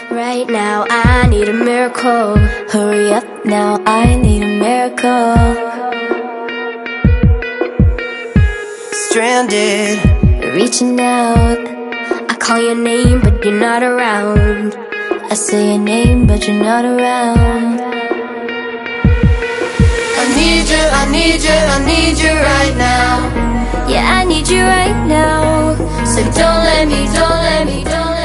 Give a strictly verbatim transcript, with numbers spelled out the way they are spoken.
Right now I need a miracle. Hurry up now, I need a miracle. Stranded, reaching out, I call your name but you're not around. I say your name but you're not around. I need you, I need you, I need you right now. Yeah, I need you right now. So don't let me, don't let me, don't let me